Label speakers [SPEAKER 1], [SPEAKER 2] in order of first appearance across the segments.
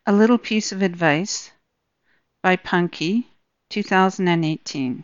[SPEAKER 1] A Little Piece of Advice by Punky, 2018.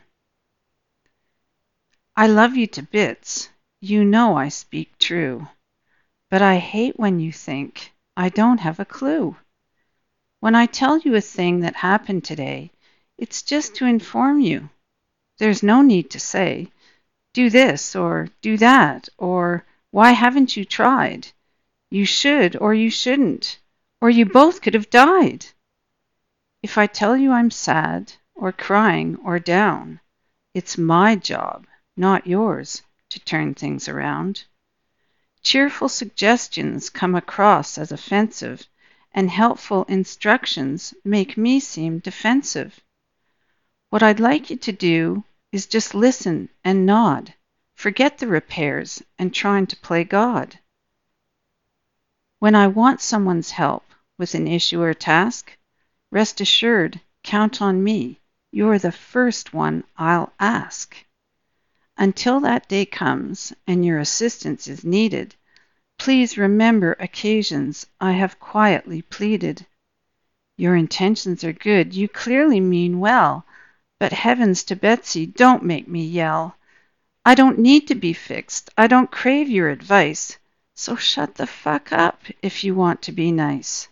[SPEAKER 1] I love you to bits, you know I speak true, but I hate when you think I don't have a clue. When I tell you a thing that happened today, it's just to inform you. There's no need to say, do this or do that, or why haven't you tried? You should or you shouldn't, or you both could have died. If I tell you I'm sad or crying or down, it's my job, not yours, to turn things around. Cheerful suggestions come across as offensive, and helpful instructions make me seem defensive. What I'd like you to do is just listen and nod. Forget the repairs and trying to play God. When I want someone's help with an issue or task, rest assured, count on me. You're the first one I'll ask. Until that day comes and your assistance is needed, please remember occasions I have quietly pleaded. Your intentions are good, you clearly mean well, but heavens to Betsy, don't make me yell. I don't need to be fixed, I don't crave your advice, so shut the fuck up if you want to be nice.